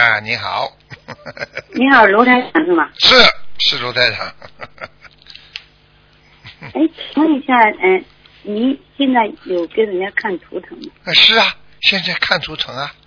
啊，你好。 你好，卢台长是吗？ 是卢台长。 哎，请问一下，你现在有给人家看图腾吗？ 是啊，现在看图腾啊。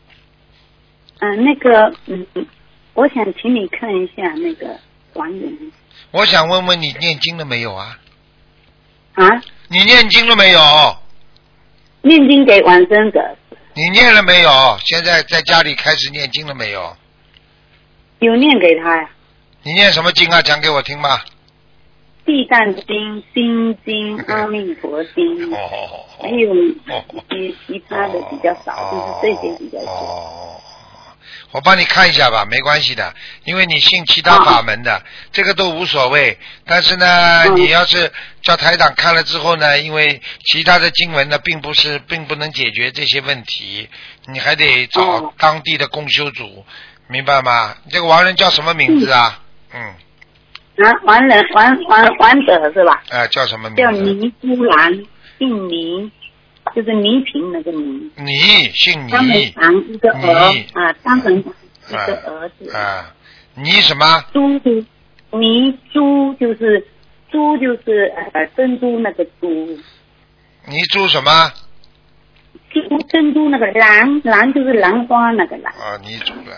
我想请你看一下那个亡人。 我想问问你念经了没有啊？ 啊？ 你念经了没有？ 念经给往生者。 你念了没有？现在在家里开始念经了没有？ 有念给他呀。 你念什么经啊？讲给我听吧。 地藏经、心经、阿弥陀经，还有一些其他的比较少，就是这些比较多。 我帮你看一下吧，没关系的，因为你信其他法门的，这个都无所谓。但是呢，你要是叫台长看了之后呢，因为其他的经文呢，并不能解决这些问题，你还得找当地的共修组，明白吗？这个亡人叫什么名字啊？ 亡者是吧？ 叫什么名字？ 叫倪珠兰，姓倪，就是倪萍那个倪。 倪，姓倪。 张门旁一个儿张门旁一个儿子。 倪什么？ 倪珠就是珍珠那个珠。 倪珠什么？ 珍珠那个兰就是兰花那个兰。 倪珠兰。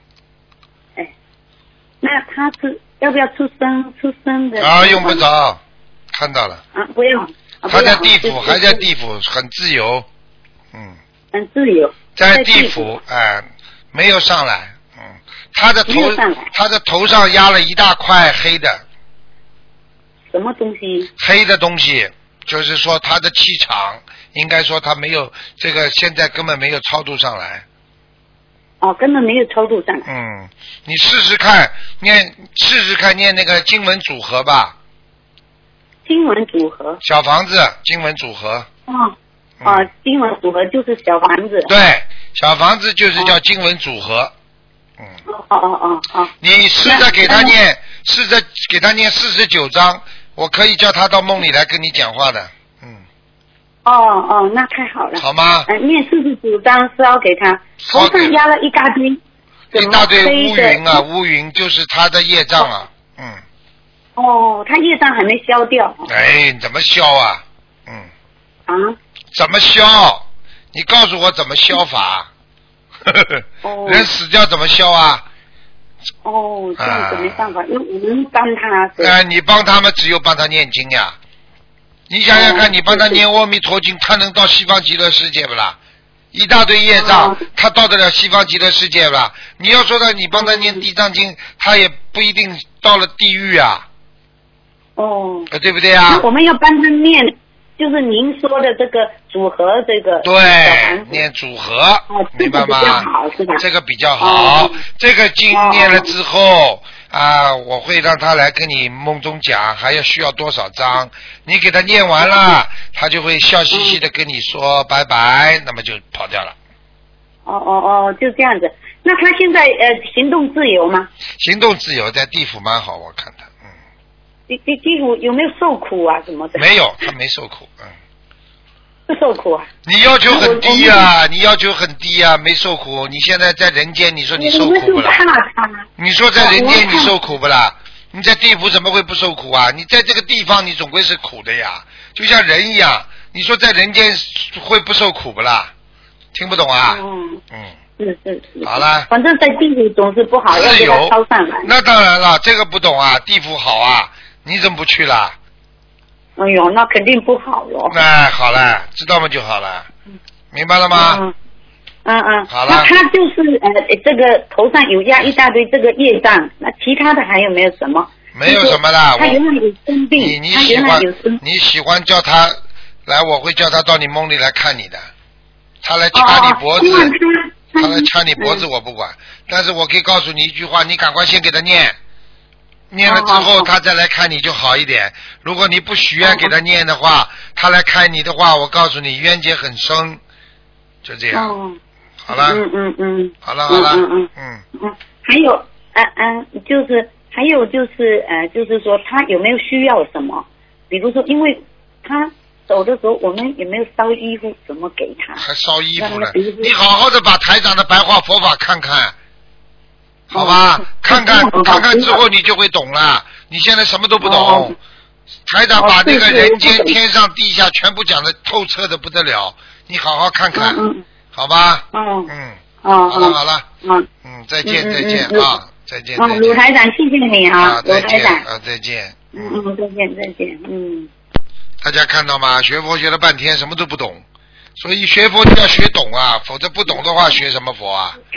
那他是要不要出生的？ 用不着，看到了。 不用。 还在地府，还在地府，很自由。 很自由。 在地府，没有上来。他的头上压了一大块黑的。 什么东西？ 黑的东西，就是说他的气场，应该说他没有这个，现在根本没有超度上来。 根本没有超度上来。 你试试看念那个经文组合吧。 经文组合。 小房子经文组合。 经文组合就是小房子。 对，小房子就是叫经文组合。你试着给他念49章，我可以叫他到梦里来跟你讲话的。 那太好了。 好吗？ 念49章烧给他，头上压了一大堆。 一大堆乌云啊，乌云就是他的业障啊。 他业障还没消掉。 怎么消啊？怎么消？你告诉我怎么消法？人死掉怎么消啊？ 这样子没办法，因为我们帮他。 你帮他们只有帮他念经呀。你想想看，你帮他念阿弥陀经，他能到西方极乐世界不啦？一大堆业障，他到得了西方极乐世界不啦？你要说你帮他念地藏经，他也不一定到了地狱啊。对不对啊？ 我们要帮他念，就是您说的这个组合，这个对，念组合，明白吗？这个比较好，这个经念了之后。我会让他来跟你梦中讲，还要需要多少章，你给他念完了，他就会笑嘻嘻的跟你说拜拜，那么就跑掉了。 就这样子。那他现在行动自由吗？ 行动自由，在地府蛮好，我看他。 地府有没有受苦啊什么的？ 没有，他没受苦。 不受苦啊？ 你要求很低啊，你要求很低啊，没受苦。你现在在人间，你说你受苦不啦？你说在人间你受苦不啦？你在地府怎么会不受苦啊？你在这个地方你总归是苦的呀，就像人一样。你说在人间会不受苦不啦？听不懂啊？ 是。 好了。 反正在地府总是不好，要给他抄上来。 那当然了，这个不懂啊，地府好啊，你怎么不去啦？ 那肯定不好哟。 好了，知道吗就好了，明白了吗？好了。 那他就是这个头上有压一大堆这个业障，那其他的还有没有什么？ 没有什么啦。 他原来有生病， 你喜欢叫他来，我会叫他到你梦里来看你的，他来掐你脖子，他来掐你脖子我不管，但是我可以告诉你一句话，你赶快先给他念。念了之后他再来看你就好一点，如果你不许愿给他念的话，他来看你的话，我告诉你冤结很深，就这样。好了。好了。 还有就是说他有没有需要什么？比如说，因为他走的时候，我们有没有烧衣服？怎么给他？ 还烧衣服呢？你好好的把台长的白话佛法看看。 好吧？看看之后你就会懂了。你现在什么都不懂。台长把那个人间天上地下全部讲的透彻的不得了，你好好看看，好吧？好了，再见啊，再见。 鲁台长，谢谢你啊，鲁台长。 再见。 再见。 大家看到吗？学佛学了半天，什么都不懂，所以学佛就要学懂啊，否则不懂的话，学什么佛啊？